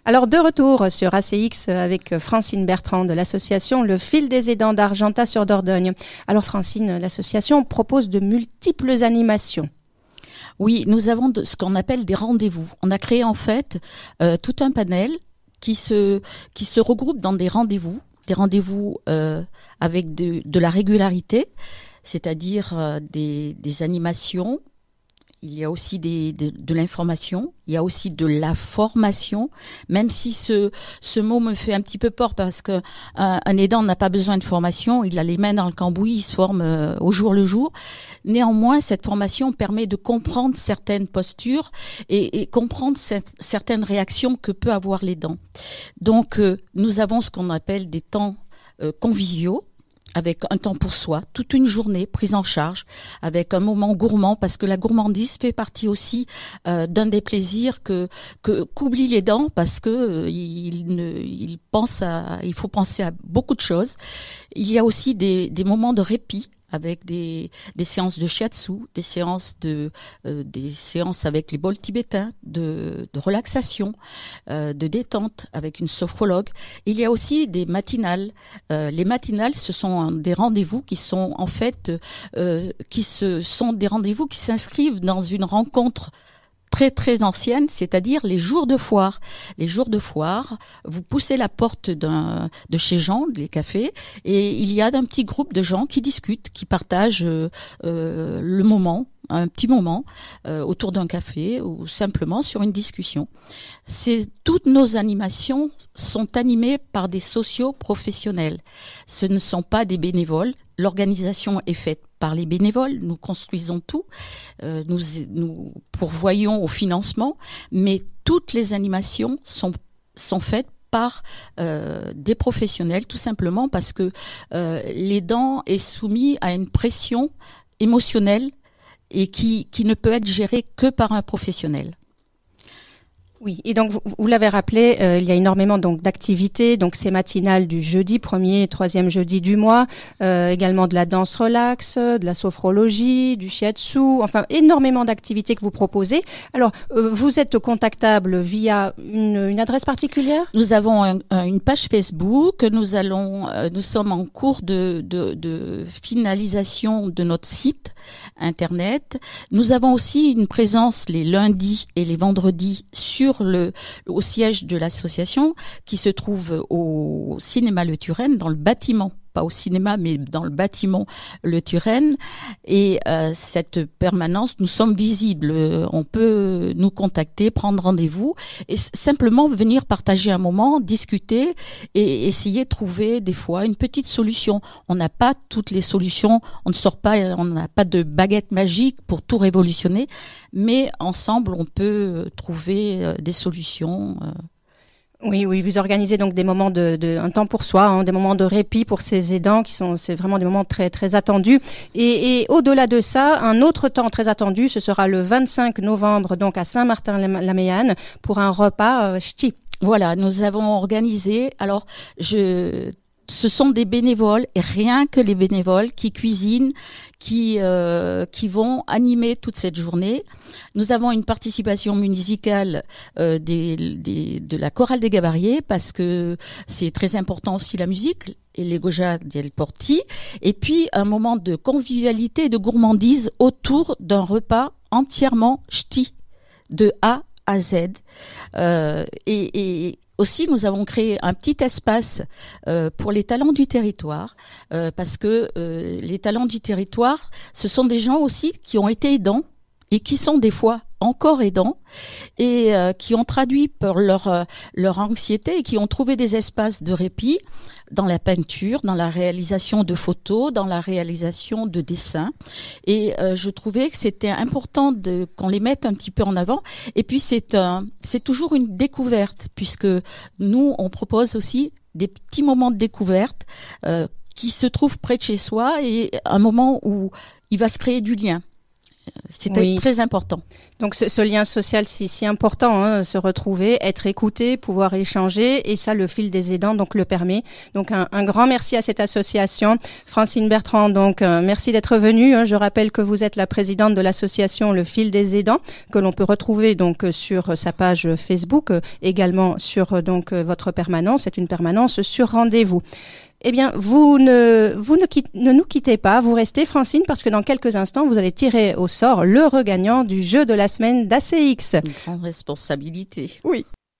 Alors, de retour sur ACX avec Francine Bertrand de l'association Le Fil des Aidants d'Argentat-sur-Dordogne. Alors, Francine, l'association propose de multiples animations. Oui, nous avons ce qu'on appelle des rendez-vous. On a créé en fait tout un panel qui se regroupe dans des rendez-vous avec de la régularité, c'est-à-dire des animations. Il y a aussi de l'information, il y a aussi de la formation, même si ce mot me fait un petit peu peur parce que un aidant n'a pas besoin de formation, il a les mains dans le cambouis, il se forme au jour le jour. Néanmoins, cette formation permet de comprendre certaines postures et comprendre certaines réactions que peut avoir l'aidant. Donc, nous avons ce qu'on appelle des temps conviviaux, avec un temps pour soi, toute une journée prise en charge, avec un moment gourmand, parce que la gourmandise fait partie aussi d'un des plaisirs qu'oublie l'aidant, parce que il faut penser à beaucoup de choses. Il y a aussi des moments de répit, avec des séances de shiatsu, des séances avec les bols tibétains, de relaxation, de détente avec une sophrologue. Il y a aussi des matinales. Les matinales, ce sont des rendez-vous qui sont en fait, sont des rendez-vous qui s'inscrivent dans une rencontre très très ancienne, c'est-à-dire les jours de foire. Les jours de foire, vous poussez la porte de chez Jean, les cafés, et il y a un petit groupe de gens qui discutent, qui partagent le moment, un petit moment autour d'un café ou simplement sur une discussion. Toutes nos animations sont animées par des socioprofessionnels. Ce ne sont pas des bénévoles. L'organisation est faite par les bénévoles, nous construisons tout, nous pourvoyons au financement, mais toutes les animations sont faites par des professionnels, tout simplement parce que l'aidant est soumis à une pression émotionnelle et qui ne peut être gérée que par un professionnel. Oui, et donc vous l'avez rappelé, il y a énormément donc d'activités, donc ces matinales du jeudi, premier et troisième jeudi du mois, également de la danse relax, de la sophrologie, du shiatsu, enfin énormément d'activités que vous proposez. Alors, vous êtes contactable via une adresse particulière ? Nous avons une page Facebook, nous sommes en cours de finalisation de notre site internet. Nous avons aussi une présence les lundis et les vendredis au siège de l'association qui se trouve au cinéma Le Turenne, dans le bâtiment, pas au cinéma mais dans le bâtiment Le Turenne, et cette permanence, nous sommes visibles, on peut nous contacter, prendre rendez-vous et simplement venir partager un moment, discuter et essayer de trouver des fois une petite solution. On n'a pas toutes les solutions, on n'a pas de baguette magique pour tout révolutionner, mais ensemble on peut trouver des solutions. Oui, vous organisez donc des moments un temps pour soi, des moments de répit pour ces aidants c'est vraiment des moments très très attendus. Et au-delà de ça, un autre temps très attendu, ce sera le 25 novembre, donc à Saint-Martin-la-Méanne, pour un repas ch'ti. Voilà, nous avons organisé. Alors, ce sont des bénévoles, et rien que les bénévoles qui cuisinent, qui vont animer toute cette journée. Nous avons une participation musicale de la chorale des Gabariers, parce que c'est très important aussi la musique, et les Goja del Porti, et puis un moment de convivialité et de gourmandise autour d'un repas entièrement ch'ti, de A à Z. Et aussi, nous avons créé un petit espace pour les talents du territoire, parce que les talents du territoire, ce sont des gens aussi qui ont été aidants et qui sont des fois encore aidants et qui ont traduit par leur anxiété et qui ont trouvé des espaces de répit dans la peinture, dans la réalisation de photos, dans la réalisation de dessins. Et je trouvais que c'était important qu'on les mette un petit peu en avant. Et puis c'est toujours une découverte, puisque nous, on propose aussi des petits moments de découverte qui se trouvent près de chez soi, et un moment où il va se créer du lien. C'était très important. Donc ce lien social si important, hein, se retrouver, être écouté, pouvoir échanger, et ça le fil des aidants donc le permet. Donc un grand merci à cette association. Francine Bertrand, donc merci d'être venue. Hein. Je rappelle que vous êtes la présidente de l'association Le Fil des aidants, que l'on peut retrouver donc sur sa page Facebook, également sur donc votre permanence. C'est une permanence sur rendez-vous. Eh bien, vous ne nous quittez pas, vous restez, Francine, parce que dans quelques instants, vous allez tirer au sort le regagnant du jeu de la semaine d'ACX. Une grande responsabilité. Oui.